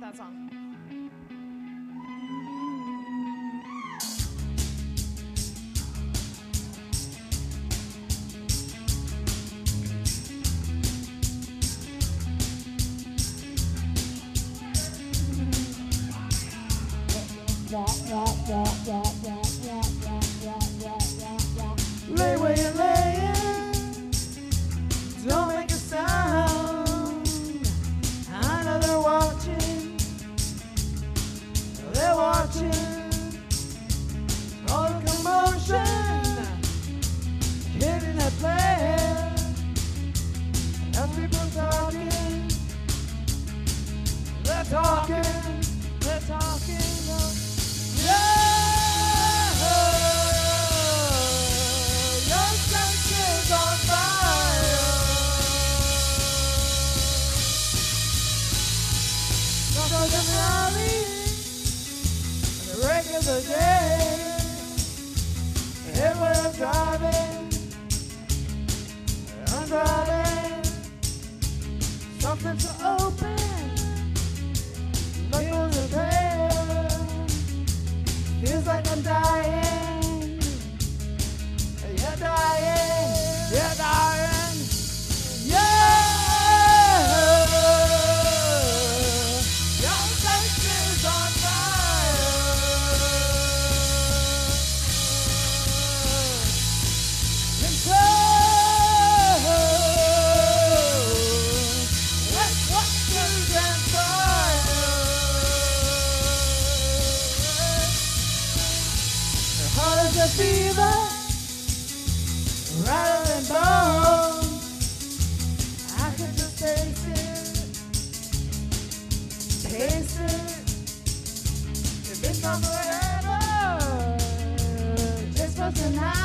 that song. Lay where you're laying, don't make a sound. I know they're watching all the commotion, hitting that player. As people talking, they're talking. Your sex is on fire. Not the alley, the regular day. Here we're driving, I'm driving. Something to open, nothing to pay. Feels like I'm dying. You're dying. You're dying. Yeah. Your face is on fire. And so let's watch you dance fire. Heart is a fever, rattling bones. I can just taste it. If it's not forever, just for tonight.